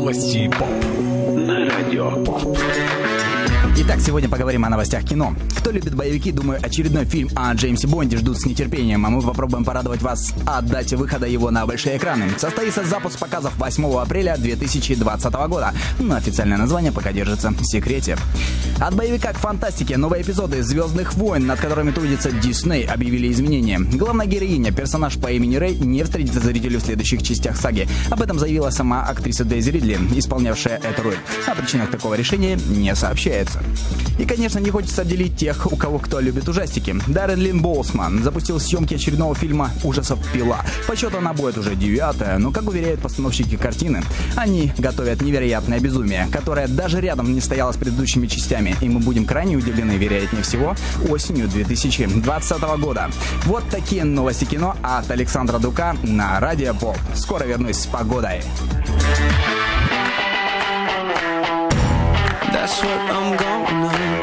Новости поп. На радио ПОП. Итак, сегодня поговорим о новостях кино. Кто любит боевики, думаю, очередной фильм о Джеймсе Бонде ждут с нетерпением, а мы попробуем порадовать вас о дате выхода его на большие экраны. Состоится запуск показов 8 апреля 2020 года, но официальное название пока держится в секрете. От боевика к фантастике новые эпизоды «Звездных войн», над которыми трудится Дисней, объявили изменения. Главная героиня, персонаж по имени Рэй, не встретится зрителю в следующих частях саги. Об этом заявила сама актриса Дейзи Ридли, исполнявшая эту роль. О причинах такого решения не сообщается. И, конечно, не хочется отделить тех, у кого кто любит ужастики. Даррен Линн Боусман запустил съемки очередного фильма ужасов «Пила». По счету она будет уже 9-я, но, как уверяют постановщики картины, они готовят невероятное безумие, которое даже рядом не стояло с предыдущими частями, и мы будем крайне удивлены, вероятнее всего, осенью 2020 года. Вот такие новости кино от Александра Дука на Радио ПОП. Скоро вернусь с погодой. That's what I'm gonna do.